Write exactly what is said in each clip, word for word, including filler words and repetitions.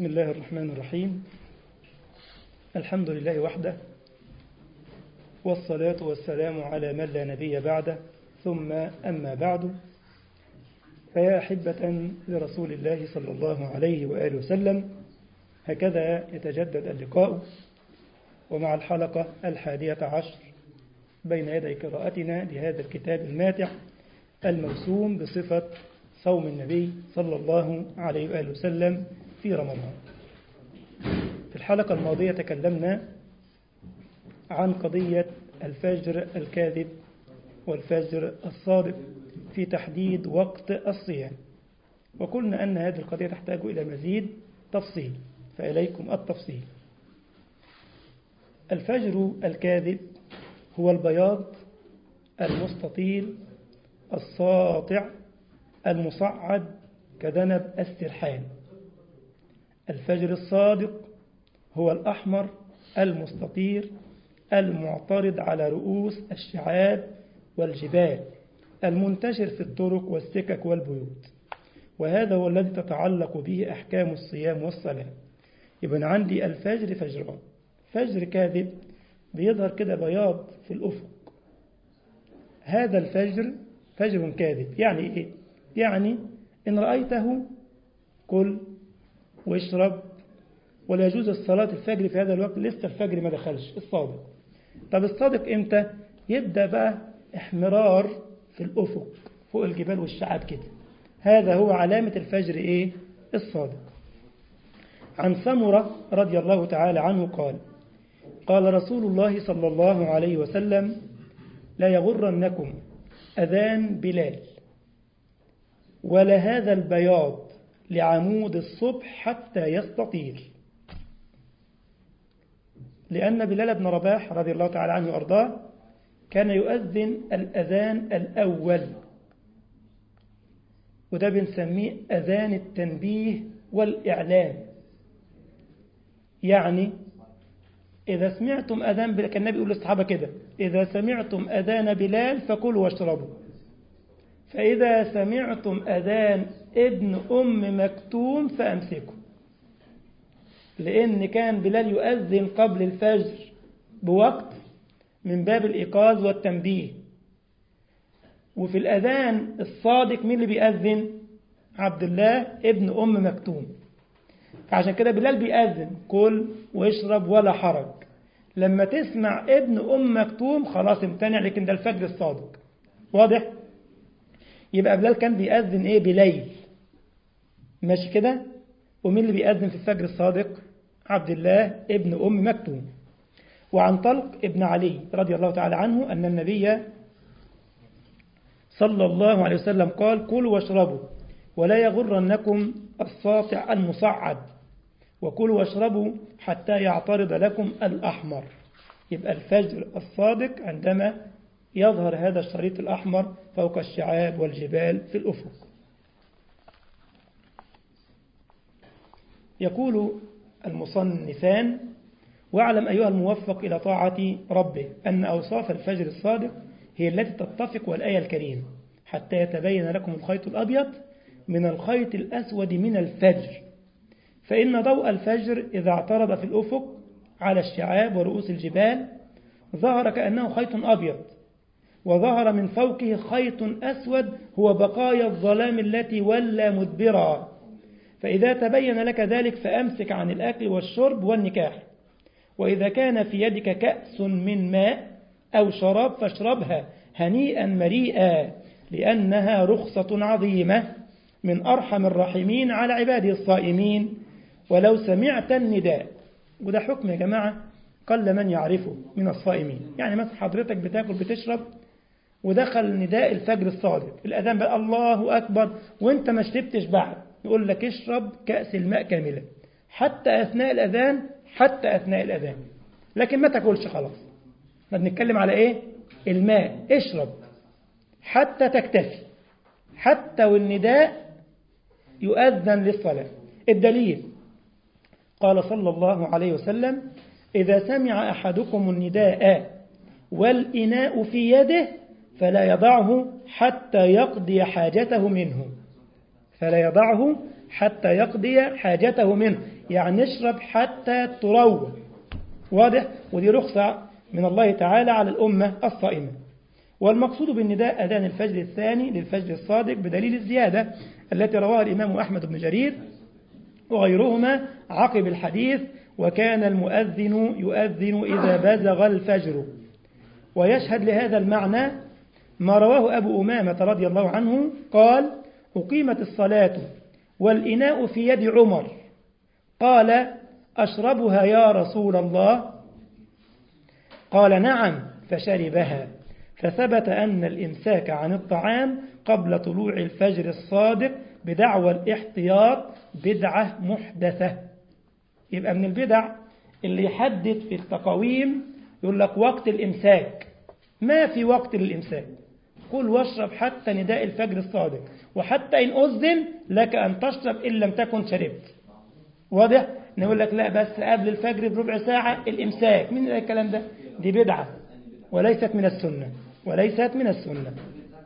بسم الله الرحمن الرحيم. الحمد لله وحده، والصلاة والسلام على من لا نبي بعده، ثم أما بعد، فيا أحبة لرسول الله صلى الله عليه وآله وسلم، هكذا يتجدد اللقاء ومع الحلقة الحادية عشر بين يدي قراءتنا لهذا الكتاب الماتع الموسوم بصفة صوم النبي صلى الله عليه وآله وسلم في رمضان. في الحلقة الماضية تكلمنا عن قضية الفجر الكاذب والفجر الصادق في تحديد وقت الصيام، وقلنا أن هذه القضية تحتاج إلى مزيد تفصيل، فإليكم التفصيل. الفجر الكاذب هو البياض المستطيل الساطع المصعد كذنب السرحان. الفجر الصادق هو الأحمر المستطير المعترض على رؤوس الشعاب والجبال المنتشر في الطرق والسكك والبيوت، وهذا هو الذي تتعلق به أحكام الصيام والصلاة. يبقى عندي الفجر فجران: فجر كاذب بيظهر كده بياض في الأفق، هذا الفجر فجر كاذب. يعني إيه؟ يعني إن رأيته كل واشرب، ولا يجوز الصلاة الفجر في هذا الوقت، لسه الفجر ما دخلش الصادق. طب الصادق إمتى؟ يبدأ بقى احمرار في الأفق فوق الجبال والشعاب كده، هذا هو علامة الفجر إيه؟ الصادق. عن سمرة رضي الله تعالى عنه قال: قال رسول الله صلى الله عليه وسلم: لا يغرنكم أذان بلال ولا هذا البياض لعمود الصبح حتى يستطير. لأن بلال بن رباح رضي الله تعالى عنه وأرضاه كان يؤذن الأذان الأول، وده بنسميه أذان التنبيه والإعلان. يعني إذا سمعتم أذان بلال، كان النبي يقول للصحابة كده: إذا سمعتم أذان بلال فكلوا واشربوا، فإذا سمعتم أذان ابن أم مكتوم فأمسكوا. لأن كان بلال يؤذن قبل الفجر بوقت من باب الإيقاظ والتنبيه، وفي الأذان الصادق مين اللي بيأذن؟ عبد الله ابن أم مكتوم. فعشان كده بلال بيأذن كل واشرب ولا حرج. لما تسمع ابن أم مكتوم خلاص امتنع، لكن ده الفجر الصادق. واضح؟ يبقى بلال كان بيأذن ايه؟ بليل، ماشي كده. ومين اللي بيأذن في الفجر الصادق؟ عبد الله ابن أم مكتوم. وعن طلق ابن علي رضي الله تعالى عنه أن النبي صلى الله عليه وسلم قال: كلوا واشربوا ولا يغرنكم الساطع المصعد، وكلوا واشربوا حتى يعترض لكم الأحمر. يبقى الفجر الصادق عندما يظهر هذا الشريط الأحمر فوق الشعاب والجبال في الأفق. يقول المصنفان: واعلم أيها الموفق إلى طاعة ربه أن أوصاف الفجر الصادق هي التي تتفق والآية الكريمة: حتى يتبين لكم الخيط الأبيض من الخيط الأسود من الفجر، فإن ضوء الفجر إذا اعترض في الأفق على الشعاب ورؤوس الجبال ظهر كأنه خيط أبيض، وظهر من فوقه خيط أسود هو بقايا الظلام التي ولى مدبرا. فإذا تبين لك ذلك فأمسك عن الأكل والشرب والنكاح، وإذا كان في يدك كأس من ماء أو شراب فاشربها هنيئا مريئا، لأنها رخصة عظيمة من أرحم الراحمين على عباده الصائمين ولو سمعت النداء. وده حكم يا جماعة قل من يعرفه من الصائمين. يعني مثلا حضرتك بتاكل بتشرب ودخل نداء الفجر الصادق، الأذان بقى الله أكبر وانت ما شربتش بعد، يقول لك اشرب كأس الماء كاملا حتى أثناء الأذان، حتى أثناء الأذان، لكن ما تاكلش خلاص. احنا بنتكلم على إيه؟ الماء. اشرب حتى تكتفي، حتى والنداء يؤذن للصلاة. الدليل قال صلى الله عليه وسلم: إذا سمع أحدكم النداء والإناء في يده فلا يضعه حتى يقضي حاجته منه، فلا يضعه حتى يقضي حاجته منه، يعني يشرب حتى تروى. واضح؟ ودي رخصة من الله تعالى على الأمة الصائمة. والمقصود بالنداء أذان الفجر الثاني للفجر الصادق بدليل الزيادة التي رواها الإمام أحمد بن جرير وغيرهما عقب الحديث: وكان المؤذن يؤذن إذا بزغ الفجر. ويشهد لهذا المعنى ما رواه أبو أمامة رضي الله عنه قال: أقيمت الصلاة والإناء في يد عمر، قال: أشربها يا رسول الله؟ قال: نعم، فشربها. فثبت أن الإمساك عن الطعام قبل طلوع الفجر الصادق بدعوى الاحتياط بدعة محدثة. يبقى من البدع اللي يحدد في التقويم يقول لك وقت الإمساك، ما في وقت للإمساك، كل واشرب حتى نداء الفجر الصادق، وحتى إن أذن لك أن تشرب إن لم تكن شربت. واضح؟ نقول لك لا، بس قبل الفجر بربع ساعة الإمساك. من الكلام ده؟ دي بدعة وليست من السنة، وليست من السنة.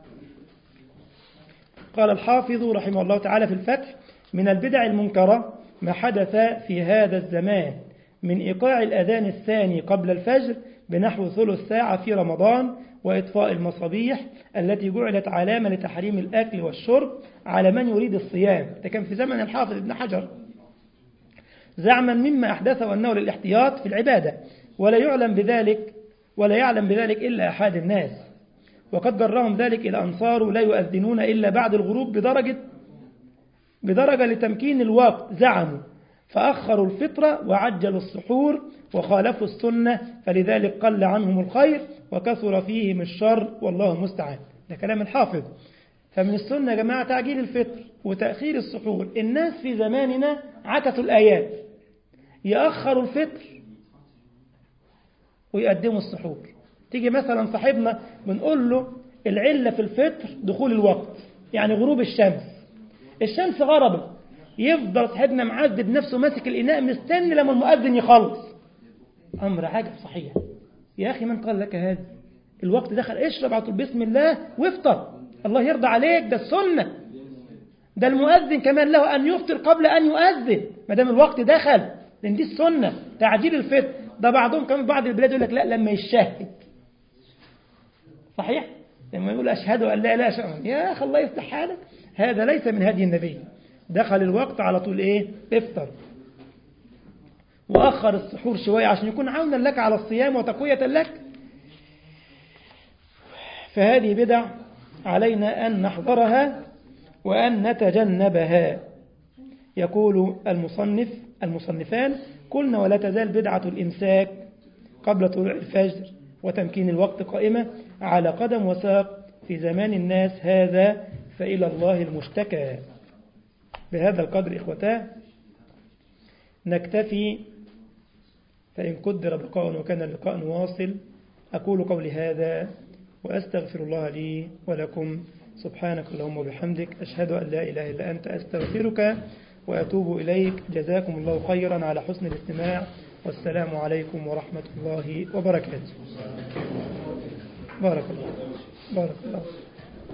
قال الحافظ رحمه الله تعالى في الفتح: من البدع المنكرة ما حدث في هذا الزمان من إيقاع الأذان الثاني قبل الفجر بنحو ثلث ساعة في رمضان، وإطفاء المصابيح التي جعلت علامة لتحريم الأكل والشرب على من يريد الصيام. ده كان في زمن الحافظ ابن حجر، زعما مما أحدثه أنه للاحتياط في العبادة، ولا يعلم بذلك ولا يعلم بذلك إلا أحد الناس. وقد جرهم ذلك إلى أن صاروا لا يؤذنون إلا بعد الغروب بدرجة بدرجة لتمكين الوقت زعموا، فأخروا الفطرة وعجلوا السحور وخالفوا السنة، فلذلك قل عنهم الخير وكثر فيهم الشر، والله المستعان. ده كلام الحافظ. فمن السنة يا جماعة تعجيل الفطر وتأخير السحور. الناس في زماننا عكسوا الآيات، يأخروا الفطر ويقدموا السحور. تيجي مثلا صاحبنا بنقول له العلة في الفطر دخول الوقت، يعني غروب الشمس. الشمس غربت، يفضل صاحبنا معذب نفسه ماسك الإناء مستني لما المؤذن يخلص. أمر عجب صحيح. يا أخي من قال لك هذا؟ الوقت دخل، اشرب على طول بسم الله وافطر، الله يرضى عليك. ده السنة، ده المؤذن كمان له أن يفطر قبل أن يؤذن ما دام الوقت دخل، لأن دي السنة تعجيل الفطر. ده بعضهم كمان بعض البلاد يقول لك لا لما يشهد. صحيح؟ لما يقول أشهد أن لا إله إلا الله، يا أخي الله يفتح حالك، هذا ليس من هدي النبي. دخل الوقت على طول إيه؟ افطر. وأخر السحور شوية عشان يكون عونا لك على الصيام وتقوية لك. فهذه بدع علينا أن نحضرها وأن نتجنبها. يقول المصنف المصنفان: قلنا ولا تزال بدعة الإمساك قبل طلوع الفجر وتمكين الوقت قائمة على قدم وساق في زمان الناس هذا، فإلى الله المشتكى. بهذا القدر إخوتاه نكتفي، فإن قدر بقاء وكان اللقاء واصل. أقول قولي هذا وأستغفر الله لي ولكم. سبحانك اللهم وبحمدك، أشهد أن لا إله إلا أنت، أستغفرك وأتوب إليك. جزاكم الله خيرا على حسن الاستماع، والسلام عليكم ورحمة الله وبركاته. بارك الله. بارك الله.